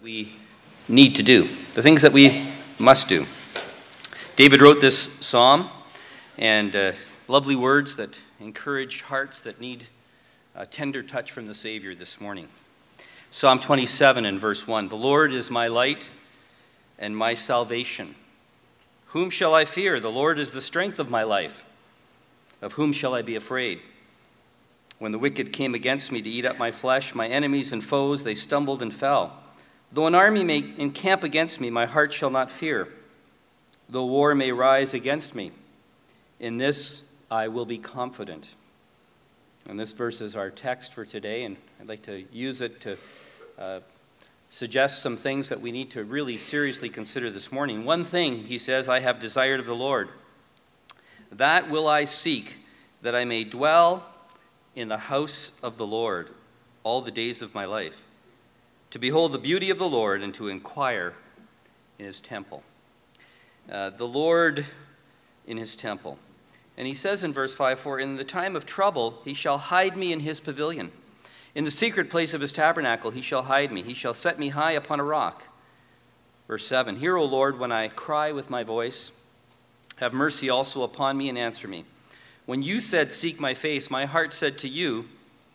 we need to do, the things that we must do. David wrote this psalm, and lovely words that encourage hearts that need a tender touch from the Savior this morning. Psalm 27 and verse 1, "The Lord is my light and my salvation. Whom shall I fear? The Lord is the strength of my life. Of whom shall I be afraid? When the wicked came against me to eat up my flesh, my enemies and foes, they stumbled and fell. Though an army may encamp against me, my heart shall not fear. Though war may rise against me, in this I will be confident." And this verse is our text for today, and I'd like to use it to suggest some things that we need to really seriously consider this morning. One thing, he says, I have desired of the Lord. That will I seek, that I may dwell in the house of the Lord all the days of my life, to behold the beauty of the Lord and to inquire in his temple. The Lord in his temple. And he says in verse 5, "For in the time of trouble he shall hide me in his pavilion. In the secret place of his tabernacle he shall hide me. He shall set me high upon a rock." Verse 7, "Hear, O Lord, when I cry with my voice. Have mercy also upon me and answer me. When you said, 'Seek my face,' my heart said to you,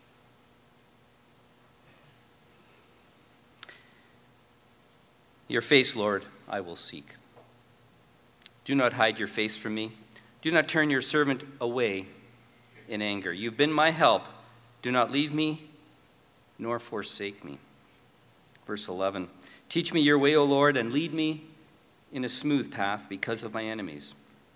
'Your face, Lord, I will seek.' Do not hide your face from me. Do not turn your servant away in anger. You've been my help. Do not leave me nor forsake me." Verse 11, "Teach me your way, O Lord, and lead me in a smooth path because of my enemies."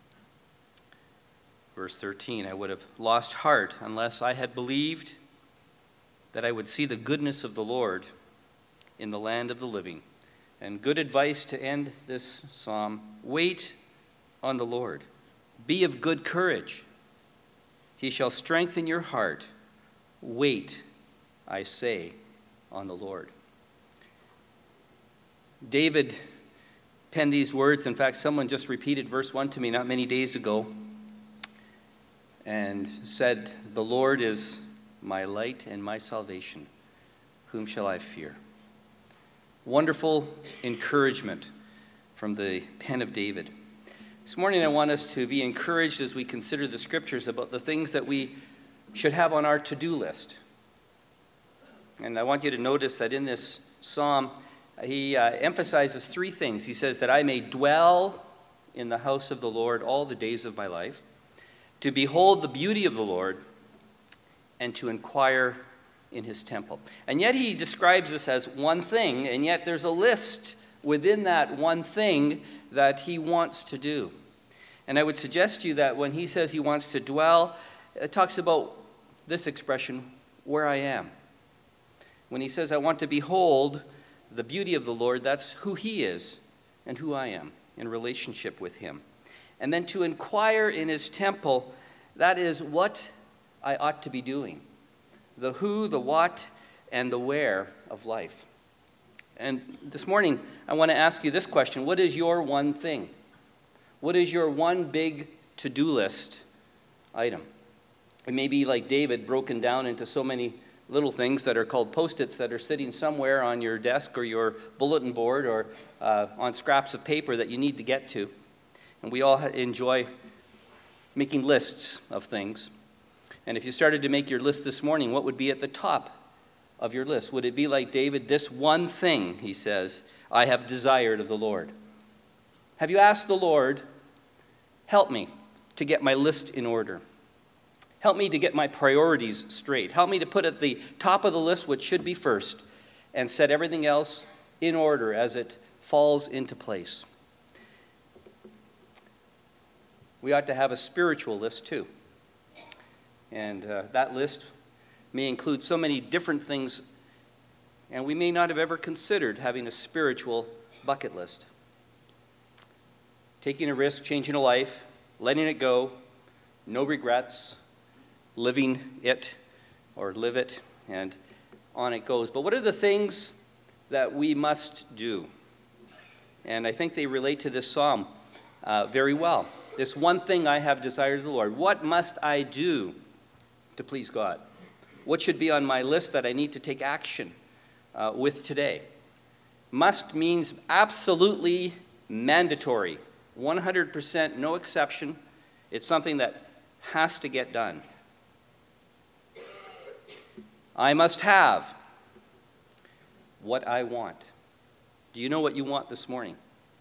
Verse 13, "I would have lost heart unless I had believed that I would see the goodness of the Lord in the land of the living." And good advice to end this psalm: wait on the Lord. Be of good courage. He shall strengthen your heart. Wait, I say, on the Lord. David penned these words. In fact, someone just repeated verse 1 to me not many days ago and said, "The Lord is my light and my salvation. Whom shall I fear?" Wonderful encouragement from the pen of David. This morning I want us to be encouraged as we consider the scriptures about the things that we should have on our to-do list. And I want you to notice that in this psalm, he emphasizes three things. He says that I may dwell in the house of the Lord all the days of my life, to behold the beauty of the Lord, and to inquire in his temple. And yet he describes this as one thing, and yet there's a list within that one thing that he wants to do. And I would suggest to you that when he says he wants to dwell, it talks about this expression, where I am. When he says I want to behold the beauty of the Lord, that's who he is and who I am in relationship with him. And then to inquire in his temple, that is what I ought to be doing. The who, the what, and the where of life. And this morning, I want to ask you this question. What is your one thing? What is your one big to-do list item? It may be like David, broken down into so many little things that are called Post-its that are sitting somewhere on your desk or your bulletin board or on scraps of paper that you need to get to. And we all enjoy making lists of things. And if you started to make your list this morning, what would be at the top of your list? Would it be like David, this one thing, he says, I have desired of the Lord? Have you asked the Lord, help me to get my list in order? Help me to get my priorities straight. Help me to put at the top of the list what should be first and set everything else in order as it falls into place. We ought to have a spiritual list too. And that list may include so many different things, and we may not have ever considered having a spiritual bucket list. Taking a risk, changing a life, letting it go, no regrets, living it or live it, and on it goes. But what are the things that we must do? And I think they relate to this psalm very well. This one thing I have desired of the Lord. What must I do to please God? What should be on my list that I need to take action with today? Must means absolutely mandatory, 100%, no exception. It's something that has to get done. I must have what I want. Do you know what you want this morning?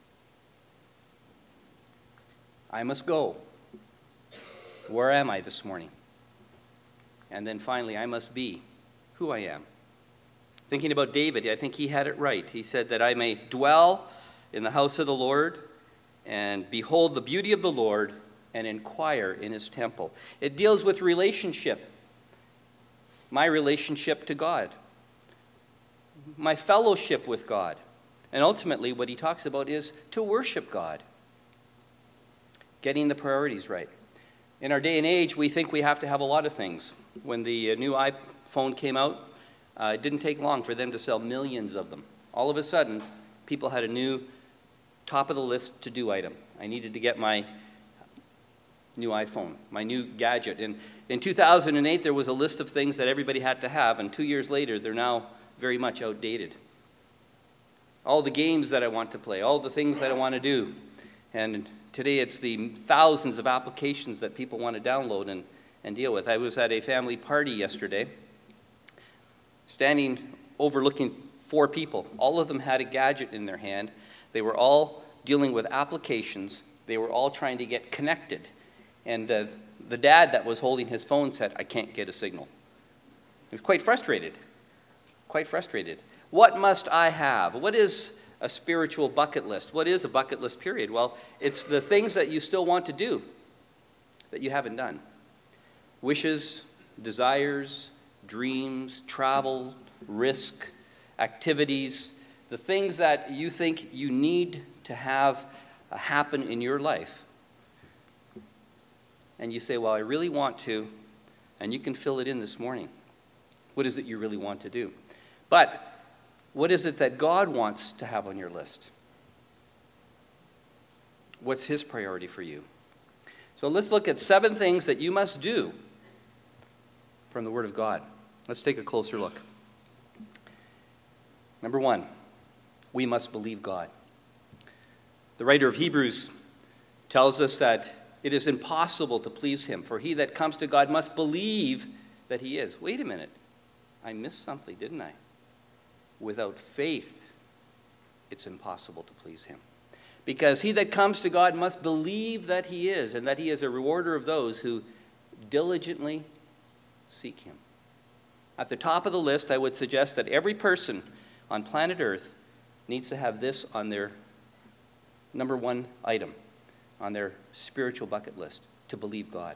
I must go. Where am I this morning? And then finally, I must be who I am. Thinking about David, I think he had it right. He said that I may dwell in the house of the Lord and behold the beauty of the Lord and inquire in his temple. It deals with relationship. My relationship to God. My fellowship with God. And ultimately, what he talks about is to worship God. Getting the priorities right. In our day and age, we think we have to have a lot of things. When the new iPhone came out, it didn't take long for them to sell millions of them. All of a sudden, people had a new top-of-the-list to-do item. I needed to get my new iPhone, my new gadget. And in 2008, there was a list of things that everybody had to have, and 2 years later, they're now very much outdated. All the games that I want to play, all the things that I want to do. And today, it's the thousands of applications that people want to download and deal with. I was at a family party yesterday, standing overlooking 4 people. All of them had a gadget in their hand. They were all dealing with applications. They were all trying to get connected. And the dad that was holding his phone said, "I can't get a signal." He was quite frustrated. Quite frustrated. What must I have? What is a spiritual bucket list? What is a bucket list period? Well, it's the things that you still want to do that you haven't done. Wishes, desires, dreams, travel, risk, activities, the things that you think you need to have happen in your life. And you say, well, I really want to, and you can fill it in this morning. What is it you really want to do? But what is it that God wants to have on your list? What's his priority for you? So let's look at 7 things that you must do from the Word of God. Let's take a closer look. Number 1, we must believe God. The writer of Hebrews tells us that it is impossible to please him, for he that comes to God must believe that he is. Wait a minute. I missed something, didn't I? Without faith, it's impossible to please him. Because he that comes to God must believe that he is, and that he is a rewarder of those who diligently seek him. At the top of the list, I would suggest that every person on planet Earth needs to have this on their number 1 item, on their spiritual bucket list, to believe God.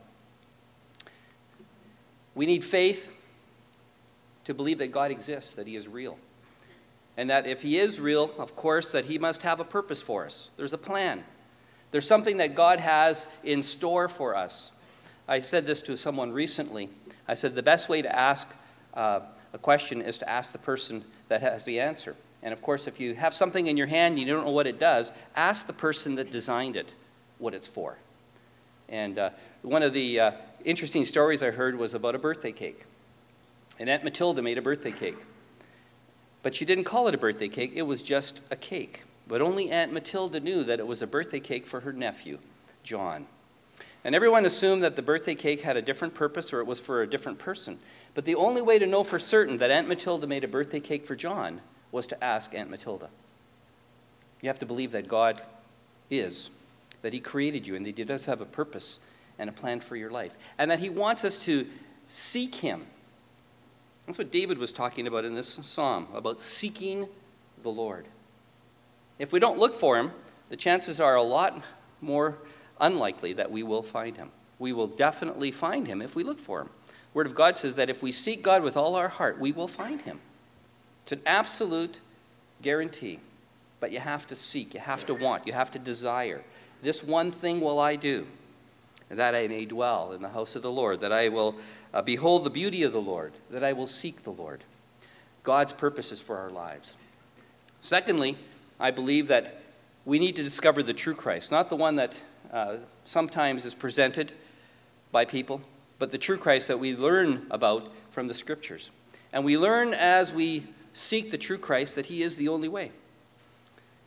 We need faith to believe that God exists, that he is real. And that if he is real, of course, that he must have a purpose for us. There's a plan. There's something that God has in store for us. I said this to someone recently. I said the best way to ask a question is to ask the person that has the answer. And of course, if you have something in your hand and you don't know what it does, ask the person that designed it what it's for. And one of the interesting stories I heard was about a birthday cake. And Aunt Matilda made a birthday cake. But she didn't call it a birthday cake, it was just a cake. But only Aunt Matilda knew that it was a birthday cake for her nephew, John. And everyone assumed that the birthday cake had a different purpose or it was for a different person. But the only way to know for certain that Aunt Matilda made a birthday cake for John was to ask Aunt Matilda. You have to believe that God is, that he created you, and that he does have a purpose and a plan for your life, and that he wants us to seek him. That's what David was talking about in this psalm, about seeking the Lord. If we don't look for him, the chances are a lot more unlikely that we will find him. We will definitely find him if we look for him. The Word of God says that if we seek God with all our heart, we will find him. It's an absolute guarantee. But you have to seek, you have to want, you have to desire. This one thing will I do, that I may dwell in the house of the Lord, that I will behold the beauty of the Lord, that I will seek the Lord. God's purposes for our lives. Secondly, I believe that we need to discover the true Christ, not the one that sometimes is presented by people, but the true Christ that we learn about from the Scriptures. And we learn as we seek the true Christ that he is the only way.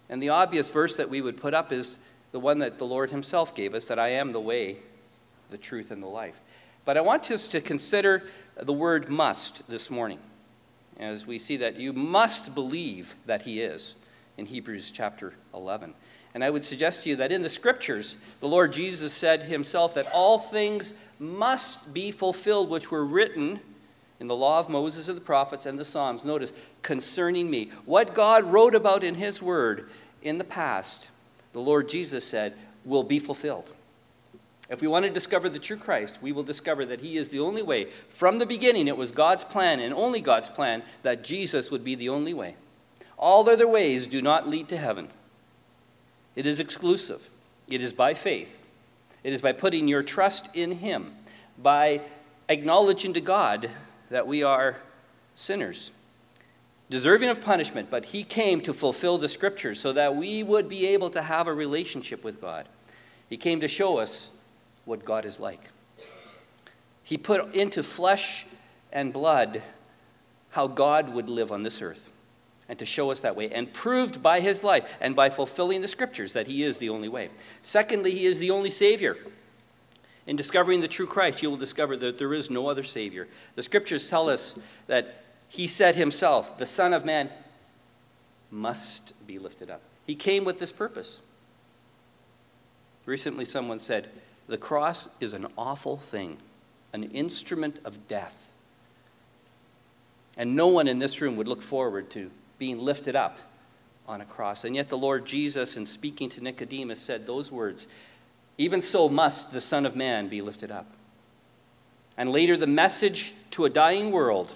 And the obvious verse that we would put up is the one that the Lord himself gave us, that I am the way, the truth, and the life. But I want us to consider the word must this morning, as we see that you must believe that he is in Hebrews chapter 11. And I would suggest to you that in the scriptures, the Lord Jesus said himself that all things must be fulfilled which were written in the law of Moses and the prophets and the Psalms. Notice, concerning me. What God wrote about in his word in the past, the Lord Jesus said, will be fulfilled. If we want to discover the true Christ, we will discover that he is the only way. From the beginning, it was God's plan and only God's plan that Jesus would be the only way. All other ways do not lead to heaven. It is exclusive. It is by faith. It is by putting your trust in him, by acknowledging to God that we are sinners, deserving of punishment, but he came to fulfill the scriptures so that we would be able to have a relationship with God. He came to show us what God is like. He put into flesh and blood how God would live on this earth, and to show us that way, and proved by his life and by fulfilling the scriptures that he is the only way. Secondly, he is the only Savior. In discovering the true Christ, you will discover that there is no other Savior. The scriptures tell us that he said himself, the Son of Man must be lifted up. He came with this purpose. Recently someone said, the cross is an awful thing, an instrument of death. And no one in this room would look forward to being lifted up on a cross. And yet the Lord Jesus, in speaking to Nicodemus, said those words, even so must the Son of Man be lifted up. And later the message to a dying world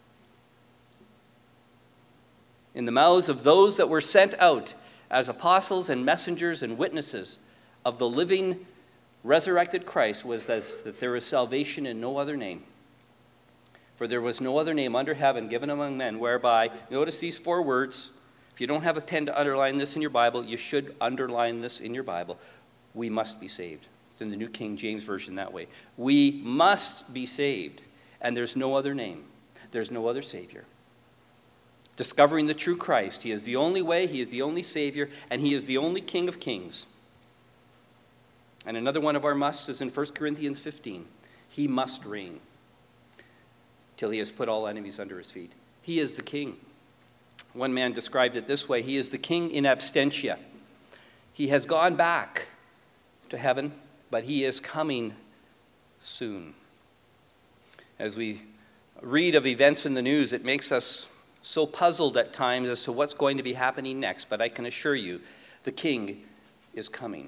in the mouths of those that were sent out as apostles and messengers and witnesses of the living, resurrected Christ was this, that there is salvation in no other name. For there was no other name under heaven given among men whereby, notice these 4 words. If you don't have a pen to underline this in your Bible, you should underline this in your Bible. We must be saved. It's in the New King James Version that way. We must be saved. And there's no other name. There's no other Savior. Discovering the true Christ. He is the only way, he is the only Savior, and he is the only King of kings. And another one of our musts is in 1 Corinthians 15. He must reign till he has put all enemies under his feet. He is the king. One man described it this way: he is the king in absentia. He has gone back to heaven, but he is coming soon. As we read of events in the news, it makes us so puzzled at times as to what's going to be happening next, but I can assure you, the king is coming.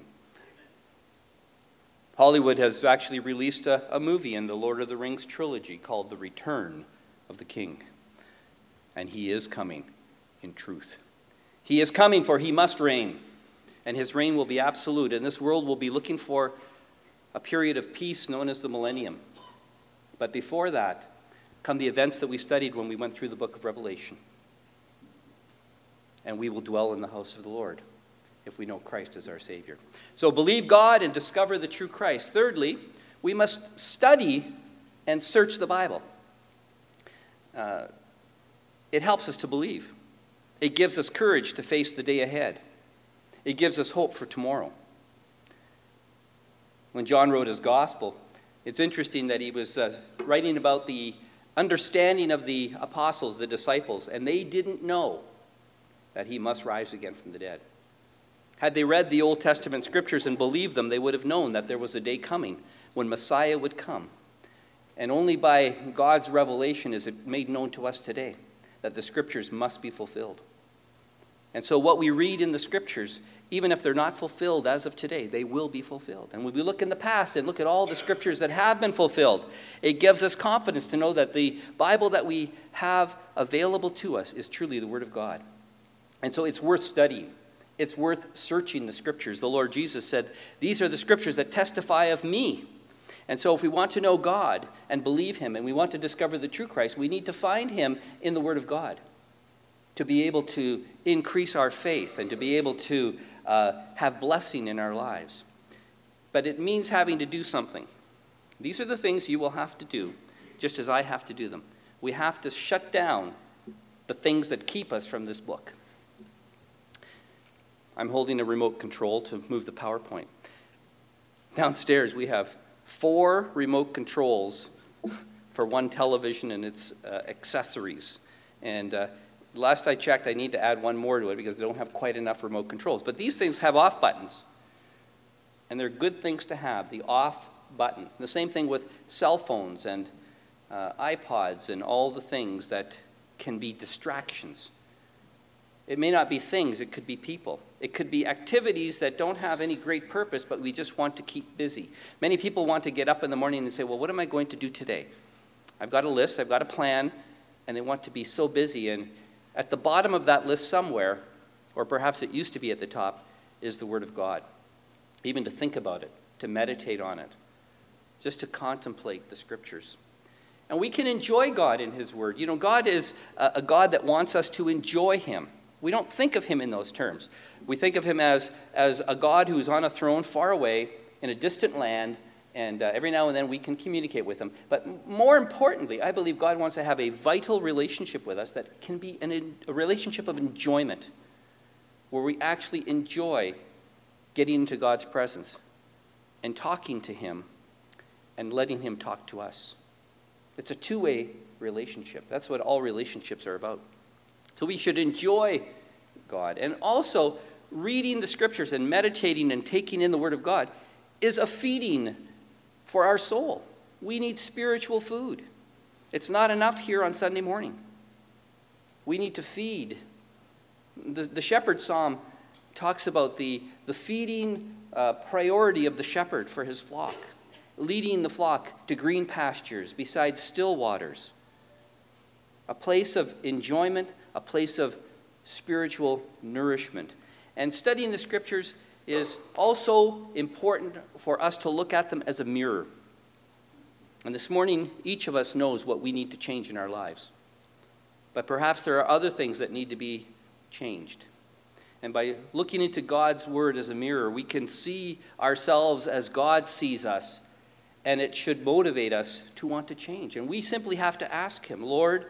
Hollywood has actually released a movie in the Lord of the Rings trilogy called The Return of the King. And he is coming in truth. He is coming, for he must reign. And his reign will be absolute. And this world will be looking for a period of peace known as the millennium. But before that come the events that we studied when we went through the book of Revelation. And we will dwell in the house of the Lord if we know Christ as our Savior. So believe God and discover the true Christ. Thirdly, we must study and search the Bible. It helps us to believe. It gives us courage to face the day ahead. It gives us hope for tomorrow. When John wrote his gospel, it's interesting that he was writing about the understanding of the apostles, the disciples, and they didn't know that he must rise again from the dead. Had they read the Old Testament scriptures and believed them, they would have known that there was a day coming when Messiah would come. And only by God's revelation is it made known to us today that the scriptures must be fulfilled. And so what we read in the scriptures, even if they're not fulfilled as of today, they will be fulfilled. And when we look in the past and look at all the scriptures that have been fulfilled, it gives us confidence to know that the Bible that we have available to us is truly the Word of God. And so it's worth studying. It's worth searching the scriptures. The Lord Jesus said, these are the scriptures that testify of me. And so if we want to know God and believe him, and we want to discover the true Christ, we need to find him in the Word of God to be able to increase our faith and to be able to have blessing in our lives. But it means having to do something. These are the things you will have to do, just as I have to do them. We have to shut down the things that keep us from this book. I'm holding a remote control to move the PowerPoint. Downstairs, we have 4 remote controls for one television and its accessories. And last I checked, I need to add one more to it because they don't have quite enough remote controls. But these things have off buttons. And they're good things to have, the off button. The same thing with cell phones and iPods and all the things that can be distractions. It may not be things, it could be people. It could be activities that don't have any great purpose, but we just want to keep busy. Many people want to get up in the morning and say, well, what am I going to do today? I've got a list, I've got a plan, and they want to be so busy. And at the bottom of that list somewhere, or perhaps it used to be at the top, is the Word of God. Even to think about it, to meditate on it, just to contemplate the Scriptures. And we can enjoy God in His Word. You know, God is a God that wants us to enjoy Him. We don't think of Him in those terms. We think of Him as a God who's on a throne far away in a distant land, and every now and then we can communicate with Him. But more importantly, I believe God wants to have a vital relationship with us that can be a relationship of enjoyment, where we actually enjoy getting into God's presence and talking to Him and letting Him talk to us. It's a two-way relationship. That's what all relationships are about. So we should enjoy God. And also, reading the Scriptures and meditating and taking in the Word of God is a feeding for our soul. We need spiritual food. It's not enough here on Sunday morning. We need to feed. The shepherd psalm talks about the feeding priority of the shepherd for his flock, leading the flock to green pastures beside still waters, a place of enjoyment, a place of spiritual nourishment. And studying the Scriptures is also important for us to look at them as a mirror. And this morning, each of us knows what we need to change in our lives. But perhaps there are other things that need to be changed. And by looking into God's Word as a mirror, we can see ourselves as God sees us, and it should motivate us to want to change. And we simply have to ask Him, Lord,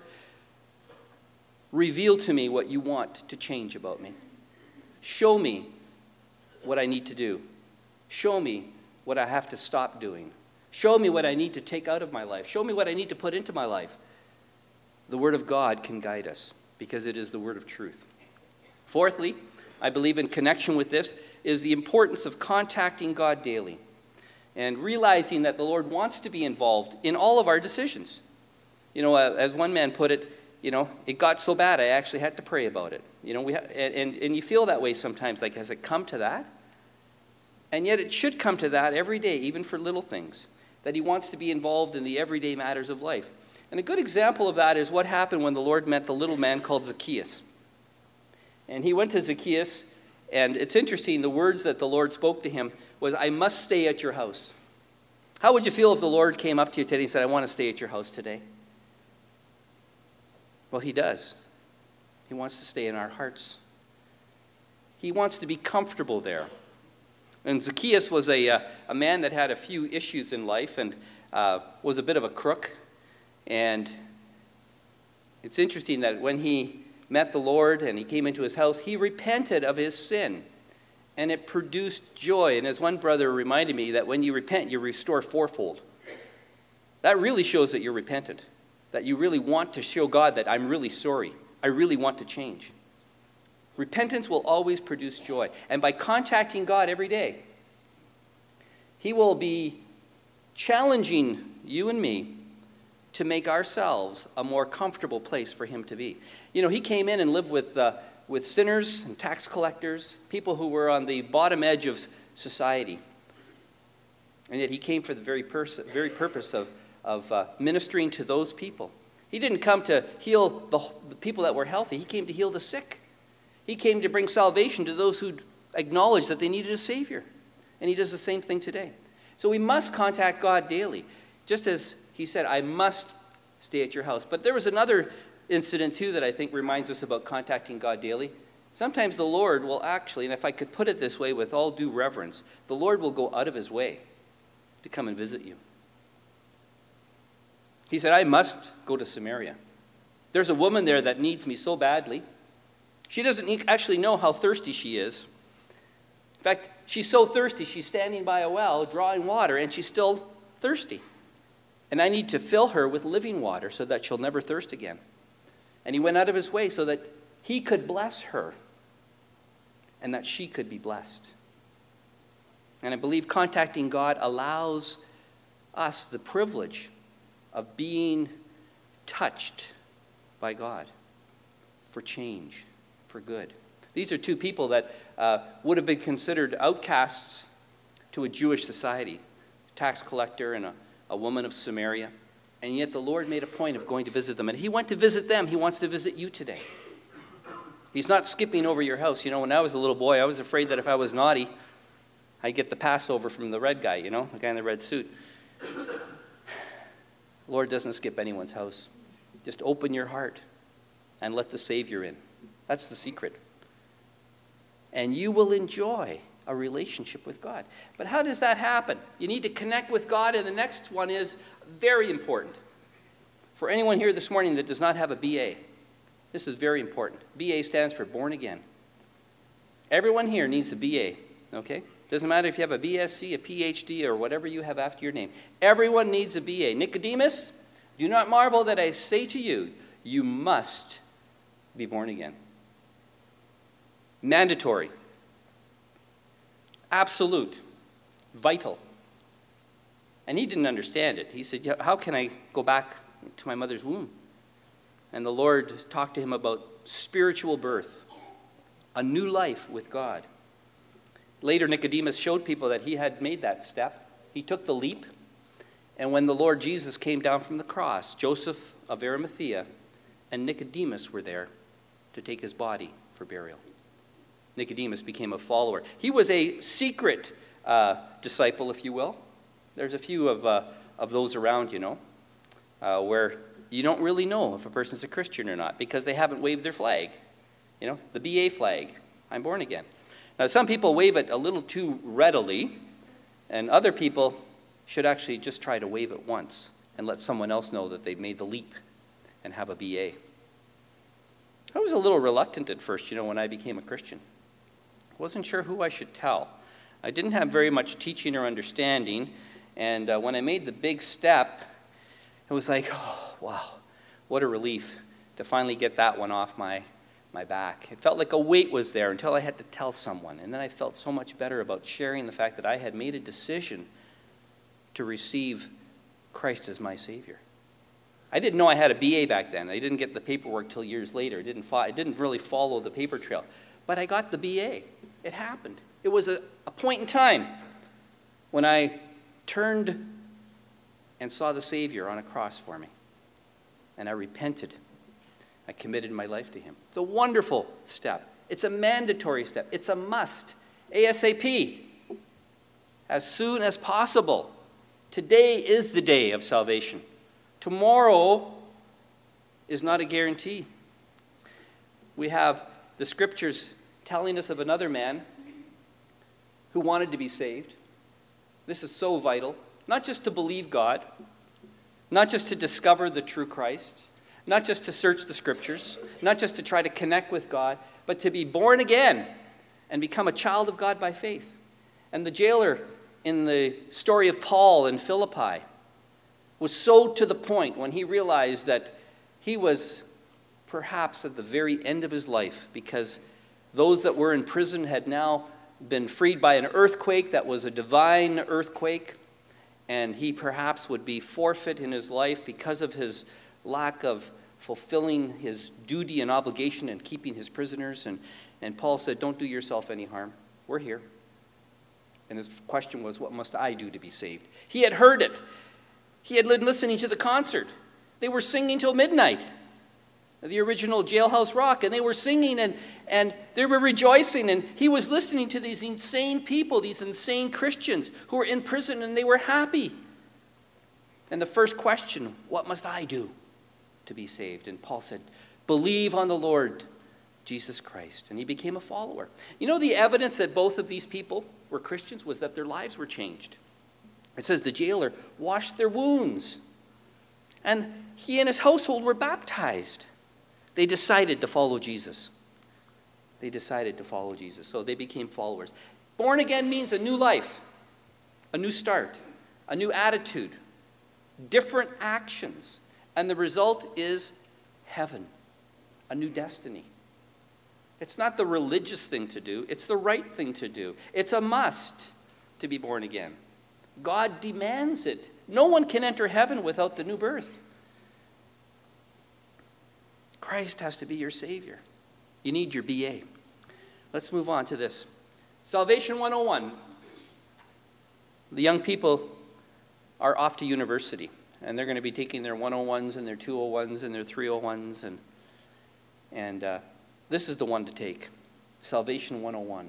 reveal to me what you want to change about me. Show me what I need to do. Show me what I have to stop doing. Show me what I need to take out of my life. Show me what I need to put into my life. The Word of God can guide us because it is the Word of truth. Fourthly, I believe in connection with this is the importance of contacting God daily and realizing that the Lord wants to be involved in all of our decisions. You know, as one man put it, you know, it got so bad I actually had to pray about it. You know, and you feel that way sometimes, like, has it come to that? And yet it should come to that every day, even for little things, that He wants to be involved in the everyday matters of life. And a good example of that is what happened when the Lord met the little man called Zacchaeus. And he went to Zacchaeus, and it's interesting, the words that the Lord spoke to him was, I must stay at your house. How would you feel if the Lord came up to you today and said, I want to stay at your house today? Well, He does. He wants to stay in our hearts. He wants to be comfortable there. And Zacchaeus was a man that had a few issues in life and was a bit of a crook. And it's interesting that when he met the Lord and he came into his house, he repented of his sin. And it produced joy. And as one brother reminded me, that when you repent, you restore fourfold. That really shows that you're repentant, that you really want to show God that I'm really sorry. I really want to change. Repentance will always produce joy. And by contacting God every day, He will be challenging you and me to make ourselves a more comfortable place for Him to be. You know, He came in and lived with sinners and tax collectors, people who were on the bottom edge of society. And yet He came for the very purpose of ministering to those people. He didn't come to heal the people that were healthy. He came to heal the sick. He came to bring salvation to those who acknowledged that they needed a Savior. And He does the same thing today. So we must contact God daily. Just as He said, I must stay at your house. But there was another incident too that I think reminds us about contacting God daily. Sometimes the Lord will actually, and if I could put it this way with all due reverence, the Lord will go out of His way to come and visit you. He said, I must go to Samaria. There's a woman there that needs me so badly. She doesn't actually know how thirsty she is. fact, she's so thirsty, she's standing by a well, drawing water, and she's still thirsty. And I need to fill her with living water so that she'll never thirst again. And he went out of his way so that he could bless her and that she could be blessed. And I believe contacting God allows us the privilege of being touched by God for change, for good. These are two people that would have been considered outcasts to a Jewish society, a tax collector and a woman of Samaria. And yet the Lord made a point of going to visit them. And he went to visit them. He wants to visit you today. He's not skipping over your house. You know, when I was a little boy, I was afraid that if I was naughty, I'd get the Passover from the red guy, you know, the guy in the red suit. The Lord doesn't skip anyone's house. Just open your heart and let the Savior in. That's the secret. And you will enjoy a relationship with God. But how does that happen? You need to connect with God, and the next one is very important. For anyone here this morning that does not have a BA, this is very important. BA stands for born again. Everyone here needs a BA, okay? Doesn't matter if you have a BSc, a PhD, or whatever you have after your name. Everyone needs a BA. Nicodemus, do not marvel that I say to you, you must be born again. Mandatory. Absolute. Vital. And he didn't understand it. He said, how can I go back to my mother's womb? And the Lord talked to him about spiritual birth, a new life with God. Later, Nicodemus showed people that he had made that step. He took the leap. And when the Lord Jesus came down from the cross, Joseph of Arimathea and Nicodemus were there to take his body for burial. Nicodemus became a follower. He was a secret disciple, if you will. There's a few of those around, you know, where you don't really know if a person's a Christian or not because they haven't waved their flag, you know, the BA flag. I'm born again. Now, some people wave it a little too readily, and other people should actually just try to wave it once and let someone else know that they've made the leap and have a BA. I was a little reluctant at first, you know, when I became a Christian. I wasn't sure who I should tell. I didn't have very much teaching or understanding, and when I made the big step, it was like, oh, wow, what a relief to finally get that one off my back. It felt like a weight was there until I had to tell someone, and then I felt so much better about sharing the fact that I had made a decision to receive Christ as my Savior. I didn't know I had a BA back then. I didn't get the paperwork till years later. I didn't really follow the paper trail. But I got the BA. It happened. It was a point in time when I turned and saw the Savior on a cross for me. And I repented. I committed my life to him. It's a wonderful step. It's a mandatory step. It's a must. ASAP. As soon as possible. Today is the day of salvation. Tomorrow is not a guarantee. We have the scriptures telling us of another man who wanted to be saved. This is so vital. Not just to believe God, not just to discover the true Christ, not just to search the scriptures, not just to try to connect with God, but to be born again and become a child of God by faith. And the jailer in the story of Paul in Philippi was so to the point when he realized that he was perhaps at the very end of his life because those that were in prison had now been freed by an earthquake that was a divine earthquake, and he perhaps would be forfeit in his life because of his lack of fulfilling his duty and obligation and keeping his prisoners. And Paul said, don't do yourself any harm. We're here. And his question was, what must I do to be saved? He had heard it. He had been listening to the concert. They were singing till midnight, the original Jailhouse Rock, and they were singing and they were rejoicing, and he was listening to these insane people, these insane Christians who were in prison, and they were happy. And the first question, what must I do to be saved? And Paul said, believe on the Lord Jesus Christ. And he became a follower. You know, the evidence that both of these people were Christians was that their lives were changed. It says the jailer washed their wounds, and he and his household were baptized. They decided to follow Jesus. They decided to follow Jesus, so they became followers. Born again means a new life, a new start, a new attitude, different actions, and the result is heaven, a new destiny. It's not the religious thing to do, it's the right thing to do. It's a must to be born again. God demands it. No one can enter heaven without the new birth. Christ has to be your Savior. You need your BA. Let's move on to this. Salvation 101. The young people are off to university, and they're going to be taking their 101s and their 201s and their 301s, and this is the one to take. Salvation 101.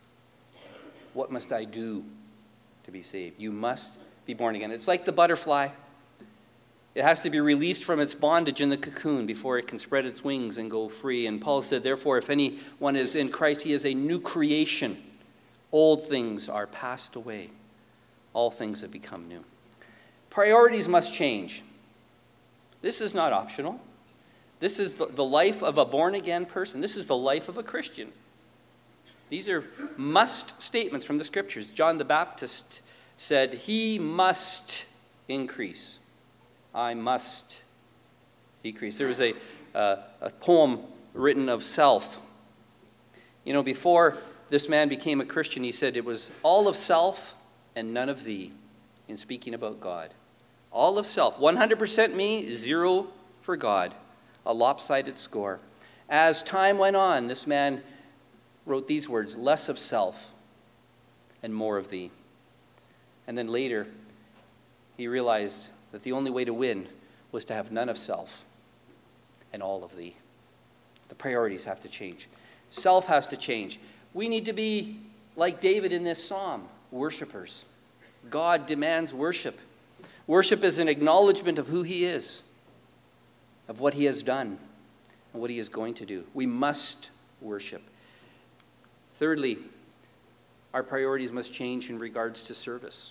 What must I do to be saved? You must be born again. It's like the butterfly. It has to be released from its bondage in the cocoon before it can spread its wings and go free. And Paul said, therefore, if anyone is in Christ, he is a new creation. Old things are passed away. All things have become new. Priorities must change. This is not optional. This is the life of a born-again person. This is the life of a Christian. These are must statements from the Scriptures. John the Baptist said, he must increase. I must decrease. There was a poem written of self. You know, before this man became a Christian, he said it was all of self and none of thee, in speaking about God. All of self, 100% me, 0 for God, a lopsided score. As time went on, this man wrote these words, less of self and more of thee. And then later, he realized that the only way to win was to have none of self and all of thee. The priorities have to change. Self has to change. We need to be like David in this psalm, worshipers. God demands worship. Worship is an acknowledgement of who he is, of what he has done, and what he is going to do. We must worship. Thirdly, our priorities must change in regards to service.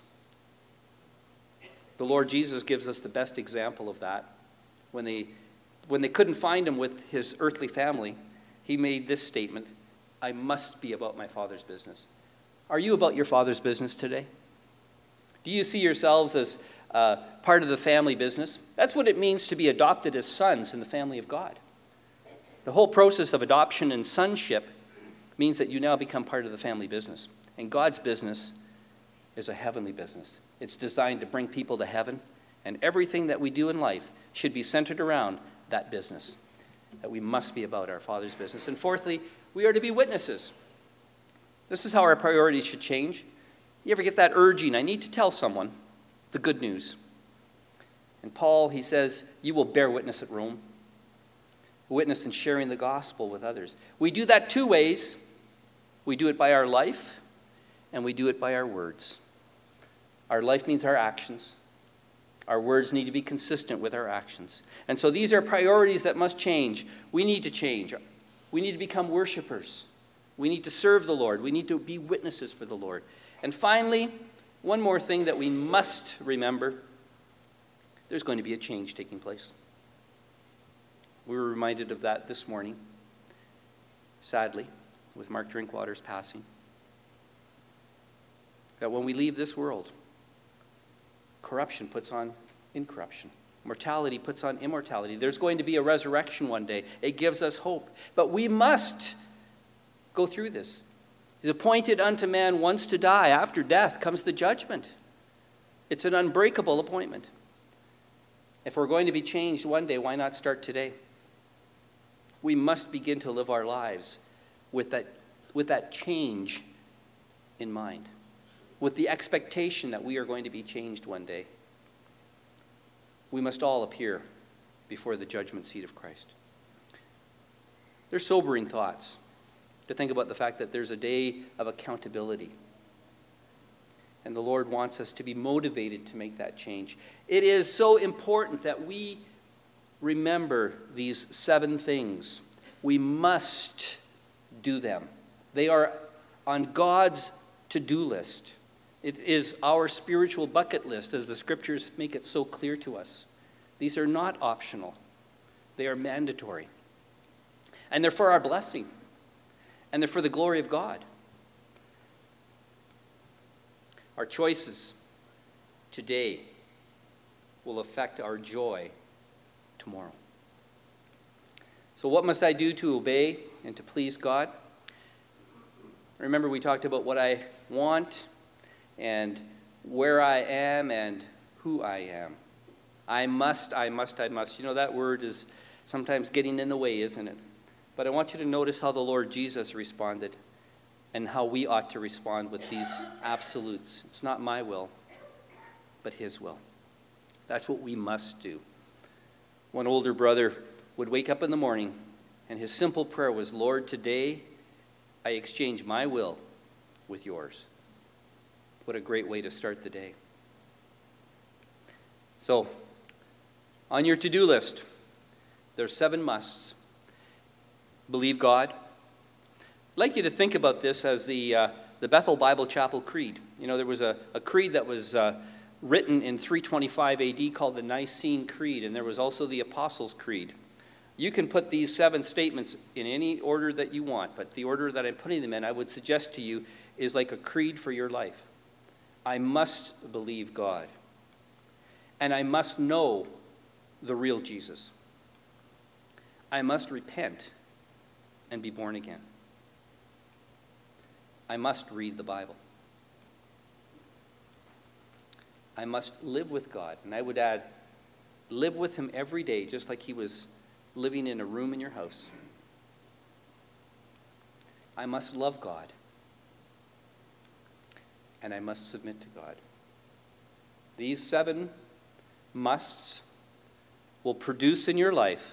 The Lord Jesus gives us the best example of that. When they couldn't find him with his earthly family, he made this statement, I must be about my Father's business. Are you about your Father's business today? Do you see yourselves as part of the family business? That's what it means to be adopted as sons in the family of God. The whole process of adoption and sonship means that you now become part of the family business. And God's business is a heavenly business. It's designed to bring people to heaven, and everything that we do in life should be centered around that business, that we must be about our Father's business. And fourthly, we are to be witnesses. This is how our priorities should change. You ever get that urging, I need to tell someone the good news. And Paul, he says, you will bear witness at Rome. Witness in sharing the gospel with others. We do that 2 ways. We do it by our life, and we do it by our words. Our life means our actions. Our words need to be consistent with our actions. And so these are priorities that must change. We need to change. We need to become worshipers. We need to serve the Lord. We need to be witnesses for the Lord. And finally, one more thing that we must remember. There's going to be a change taking place. We were reminded of that this morning, sadly, with Mark Drinkwater's passing. That when we leave this world, corruption puts on incorruption. Mortality puts on immortality. There's going to be a resurrection one day. It gives us hope. But we must go through this. It's appointed unto man once to die. After death comes the judgment. It's an unbreakable appointment. If we're going to be changed one day, why not start today? We must begin to live our lives with that change in mind, with the expectation that we are going to be changed one day. We must all appear before the judgment seat of Christ. They're sobering thoughts to think about the fact that there's a day of accountability. And the Lord wants us to be motivated to make that change. It is so important that we remember these 7 things. We must do them. They are on God's to-do list. It is our spiritual bucket list, as the Scriptures make it so clear to us. These are not optional. They are mandatory. And they're for our blessing. And they're for the glory of God. Our choices today will affect our joy tomorrow. So what must I do to obey and to please God? Remember, we talked about what I want and where I am and who I am. I must. You know, that word is sometimes getting in the way, isn't it? But I want you to notice how the Lord Jesus responded and how we ought to respond with these absolutes. It's not my will, but his will. That's what we must do. One older brother would wake up in the morning, and his simple prayer was, Lord, today I exchange my will with yours. What a great way to start the day. So, on your to-do list, there's 7 musts. Believe God. I'd like you to think about this as the Bethel Bible Chapel Creed. You know, there was a creed that was written in 325 AD called the Nicene Creed, and there was also the Apostles' Creed. You can put these 7 statements in any order that you want, but the order that I'm putting them in, I would suggest to you, is like a creed for your life. I must believe God, and I must know the real Jesus. I must repent and be born again. I must read the Bible. I must live with God, and I would add, live with him every day, just like he was living in a room in your house. I must love God, and I must submit to God. These 7 musts will produce in your life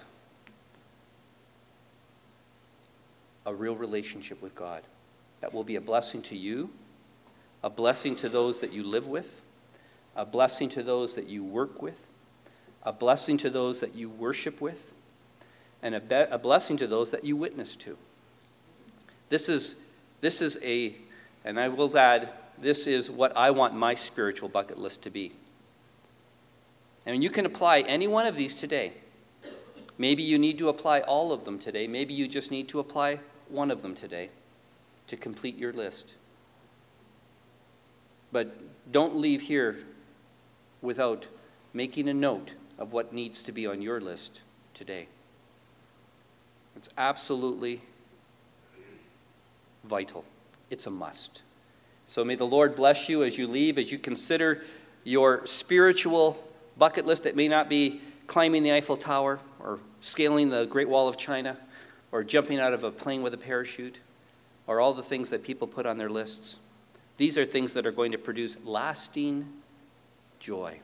a real relationship with God that will be a blessing to you, a blessing to those that you live with, a blessing to those that you work with, a blessing to those that you worship with, and a blessing to those that you witness to. This is and I will add, this is what I want my spiritual bucket list to be. And you can apply any one of these today. Maybe you need to apply all of them today. Maybe you just need to apply one of them today to complete your list. But don't leave here without making a note of what needs to be on your list today. It's absolutely vital. It's a must. So may the Lord bless you as you leave, as you consider your spiritual bucket list. It may not be climbing the Eiffel Tower or scaling the Great Wall of China or jumping out of a plane with a parachute or all the things that people put on their lists. These are things that are going to produce lasting joy.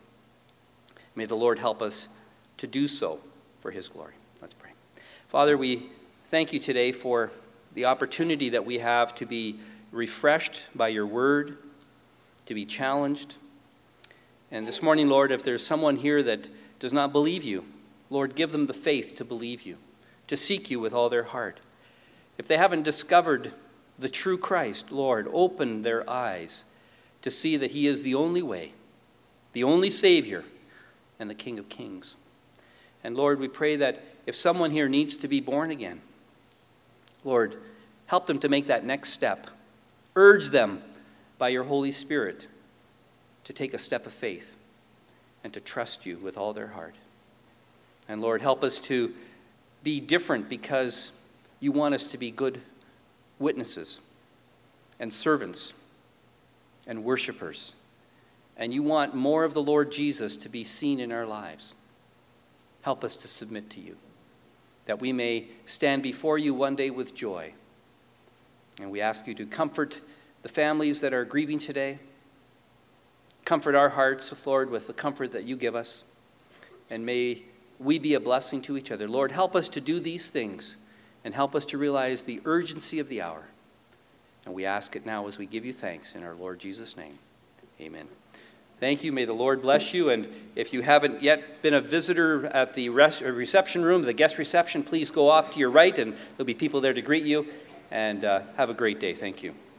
May the Lord help us to do so for his glory. Let's pray. Father, we thank you today for the opportunity that we have to be refreshed by your word, to be challenged. And this morning, Lord, if there's someone here that does not believe you, Lord, give them the faith to believe you, to seek you with all their heart. If they haven't discovered the true Christ, Lord, open their eyes to see that he is the only way, the only Savior, and the King of Kings. And Lord, we pray that if someone here needs to be born again, Lord, help them to make that next step. Urge them by your Holy Spirit to take a step of faith and to trust you with all their heart. And Lord, help us to be different because you want us to be good witnesses and servants and worshipers. And you want more of the Lord Jesus to be seen in our lives. Help us to submit to you, that we may stand before you one day with joy. And we ask you to comfort the families that are grieving today. Comfort our hearts, Lord, with the comfort that you give us. And may we be a blessing to each other. Lord, help us to do these things and help us to realize the urgency of the hour. And we ask it now as we give you thanks in our Lord Jesus' name. Amen. Thank you. May the Lord bless you. And if you haven't yet been a visitor at the reception room, the guest reception, please go off to your right, and there'll be people there to greet you. And have a great day. Thank you.